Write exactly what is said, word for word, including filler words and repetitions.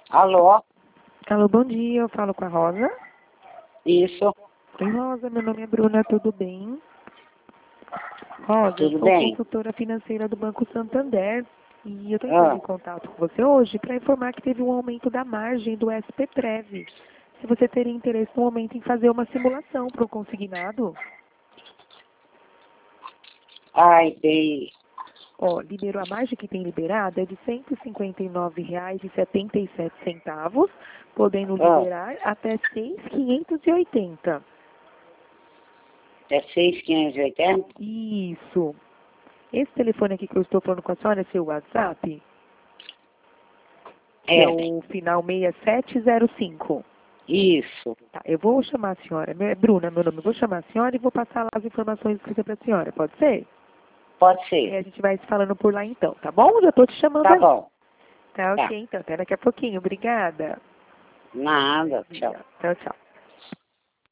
Alô? Alô, bom dia, eu falo com a Rosa. Isso, Oi, Rosa, meu nome é Bruna, tudo bem? Rosa, eu tudo sou bem? consultora financeira do Banco Santander e eu estou entrando em Ah, contato com você hoje para informar que teve um aumento da margem do S P Prev. Se você teria interesse no momento em fazer uma simulação para o consignado, ai, bem, ó, liberou a margem que tem liberada é de cento e cinquenta e nove reais e setenta e sete centavos, podendo ah, liberar até seis mil quinhentos e oitenta. é seis mil quinhentos e oitenta? Isso. Esse telefone aqui que eu estou falando com a senhora é seu WhatsApp, que é É, o final seis sete zero cinco. isso, Tá, eu vou chamar a senhora, meu- é Bruna, meu nome, eu vou chamar a senhora e vou passar lá as informações escritas para a senhora, pode ser? pode E ser. a gente vai se falando por lá então, tá bom? Já estou te chamando Tá aí. bom, Tá tá. ok, então, até daqui a pouquinho. Obrigada. Nada, tchau. Obrigada. Tchau, tchau.